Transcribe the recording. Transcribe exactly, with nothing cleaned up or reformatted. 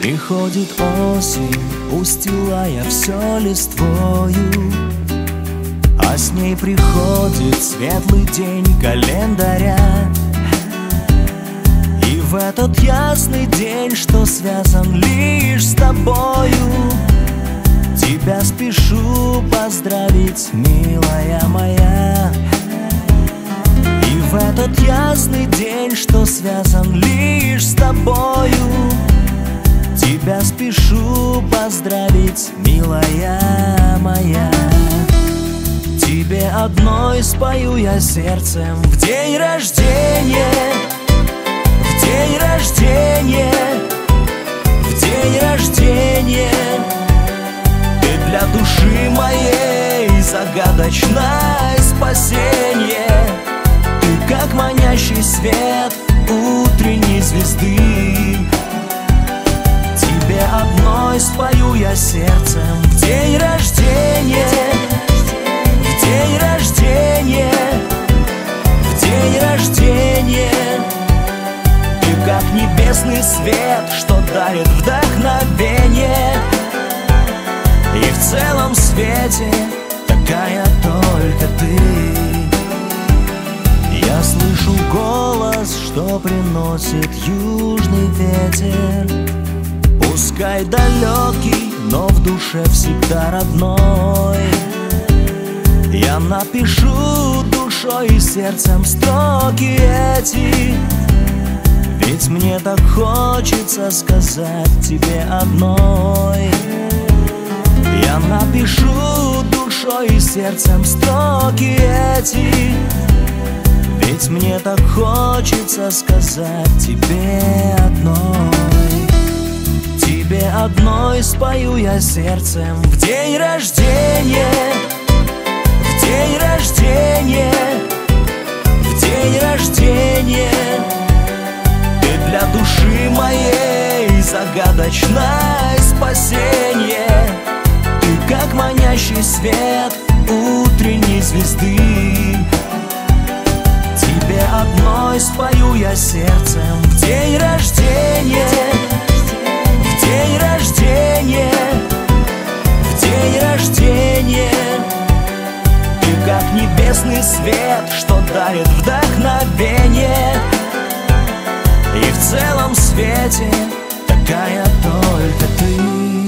Приходит осень, устилая все листвою, а с ней приходит светлый день календаря. И в этот ясный день, что связан лишь с тобою, тебя спешу поздравить, милая моя. И в этот ясный день, что связан лишь с тобою, тебя спешу поздравить, милая моя. Тебе одной спою я сердцем в день рождения, в день рождения, в день рождения. Ты для души моей загадочное спасение. Ты как манящий свет утренней звезды. Тебе одной спою я сердцем в день рождения, в день рождения, в день рождения. Ты как небесный свет, что дарит вдохновение. И в целом свете такая только ты. Я слышу голос, что приносит южный ветер. Пускай далекий, но в душе всегда родной. Я напишу душой и сердцем строки эти, ведь мне так хочется сказать тебе одной. Я напишу душой и сердцем строки эти, ведь мне так хочется сказать тебе одной. Тебе одной спою я сердцем в день рождения, в день рождения, в день рождения. Ты для души моей загадочное спасение. Ты как манящий свет утренней звезды. Тебе одной спою я сердцем в день рождения, в день рождения, в день рождения. Ты как небесный свет, что дарит вдохновение. И в целом свете такая только ты.